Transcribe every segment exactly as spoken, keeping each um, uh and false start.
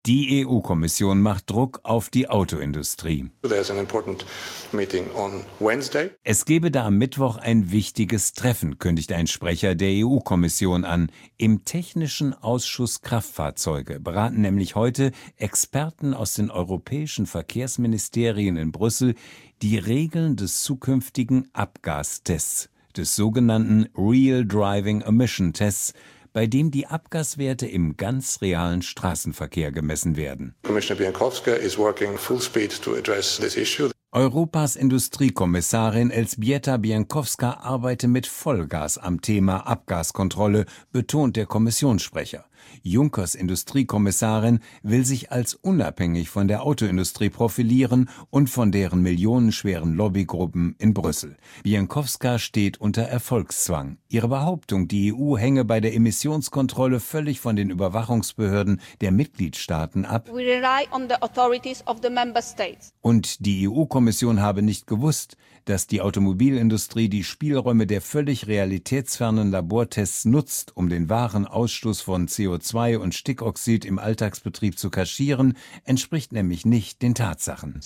Die E U-Kommission macht Druck auf die Autoindustrie. Es gebe da am Mittwoch ein wichtiges Treffen, kündigt ein Sprecher der E U-Kommission an. Im Technischen Ausschuss Kraftfahrzeuge beraten nämlich heute Experten aus den europäischen Verkehrsministerien in Brüssel die Regeln des zukünftigen Abgastests, des sogenannten Real Driving Emission Tests, bei dem die Abgaswerte im ganz realen Straßenverkehr gemessen werden. Europas Industriekommissarin Elżbieta Bieńkowska arbeite mit Vollgas am Thema Abgaskontrolle, betont der Kommissionssprecher. Junckers Industriekommissarin will sich als unabhängig von der Autoindustrie profilieren und von deren millionenschweren Lobbygruppen in Brüssel. Bieńkowska steht unter Erfolgszwang. Ihre Behauptung, die E U hänge bei der Emissionskontrolle völlig von den Überwachungsbehörden der Mitgliedstaaten ab. Und die E U-Kommission habe nicht gewusst, dass die Automobilindustrie die Spielräume der völlig realitätsfernen Labortests nutzt, um den wahren Ausstoß von C O zwei und Stickoxid im Alltagsbetrieb zu kaschieren, entspricht nämlich nicht den Tatsachen.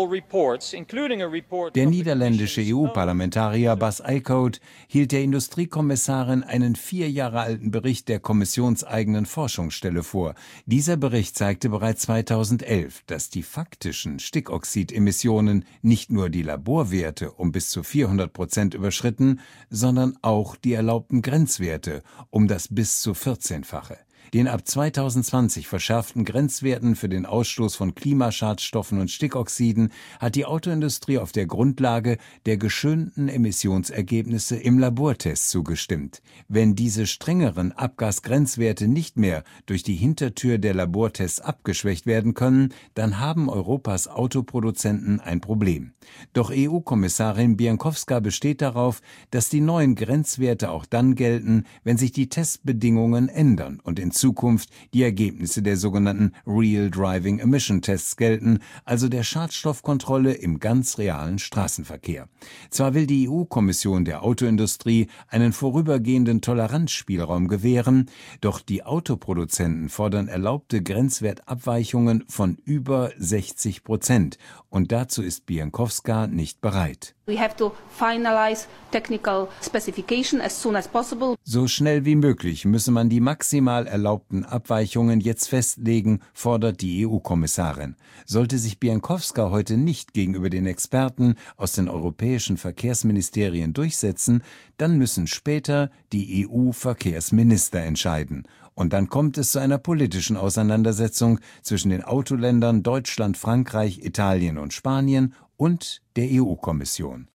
Der niederländische E U-Parlamentarier Bas Eickhout hielt der Industriekommissarin einen vier Jahre alten Bericht der kommissionseigenen Forschungsstelle vor. Dieser Bericht zeigte bereits zweitausendelf, dass die faktischen Stickoxidemissionen nicht nur die Laborwerte um bis zu vierhundert Prozent überschritten, sondern auch die erlaubten Grenzwerte um das bis zu vierzehnfache. Den ab zweitausendzwanzig verschärften Grenzwerten für den Ausstoß von Klimaschadstoffen und Stickoxiden hat die Autoindustrie auf der Grundlage der geschönten Emissionsergebnisse im Labortest zugestimmt. Wenn diese strengeren Abgasgrenzwerte nicht mehr durch die Hintertür der Labortests abgeschwächt werden können, dann haben Europas Autoproduzenten ein Problem. Doch E U-Kommissarin Bieńkowska besteht darauf, dass die neuen Grenzwerte auch dann gelten, wenn sich die Testbedingungen ändern und in Zukunft die Ergebnisse der sogenannten Real Driving Emission Tests gelten, also der Schadstoffkontrolle im ganz realen Straßenverkehr. Zwar will die E U-Kommission der Autoindustrie einen vorübergehenden Toleranzspielraum gewähren, doch die Autoproduzenten fordern erlaubte Grenzwertabweichungen von über sechzig Prozent. Und dazu ist Bieńkowska nicht bereit. So schnell wie möglich müsse man die maximal erlaubten Abweichungen jetzt festlegen, fordert die E U-Kommissarin. Sollte sich Bieńkowska heute nicht gegenüber den Experten aus den europäischen Verkehrsministerien durchsetzen, dann müssen später die E U-Verkehrsminister entscheiden. Und dann kommt es zu einer politischen Auseinandersetzung zwischen den Autoländern Deutschland, Frankreich, Italien und Spanien und der E U-Kommission.